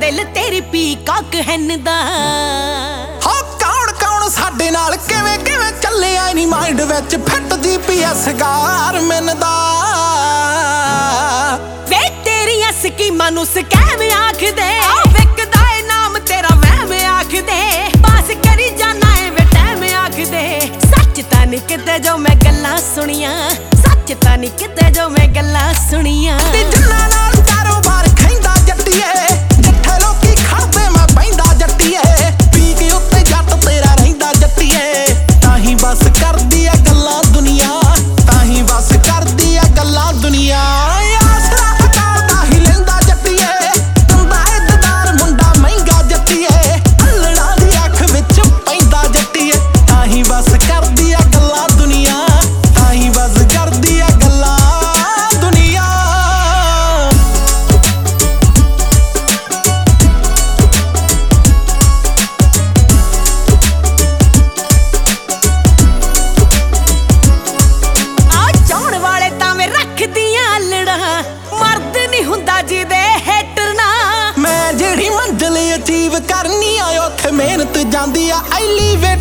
दिल तेरी पीकॉक हैन दा। हो कौन कौन साडे नाल किवें किवें चलिया नी माइंड विच फिट GPS गारमिन दा। वे तेरियां स्कीमां नूं स्कैम आख दे, विकदा ए नाम तेरा वहम आख दे। पास करी जाना है वे टैम आख दे। सच तां नहीं किते जो मैं गल्लां सुनियां, सच तां नहीं किते जो मैं गल्लां सुनियां। जिन्ना नाल कारोबार खैंदा जट्टीए, जिੱਥੇ लोकी खड़दे मैं पैंदा जट्टीए। पीक उत्ते जट तेरा रहिंदा जट्टीए। ताही बस करदी ऐ गल्लां दुनिया, ताही बस करदी ऐ गल्लां दुनिया। आसरा अकाल दा ही लैंदा जट्टीए, तुंदा इज्जतदार मुंडा महंगा जट्टीए। अल्लड़ा दी अख विच पैंदा जट्टीए। ताही बस करदी ऐ गल्लां दुनिया, ताही बस करदी ऐ गल्लां दुनिया। मर्द नहीं हुंदा जिदे हेटर ना। मैं जेड़ी मंजिल अचीव करनी आ, उत्थे मेहनत जांदी आ एलीवेटर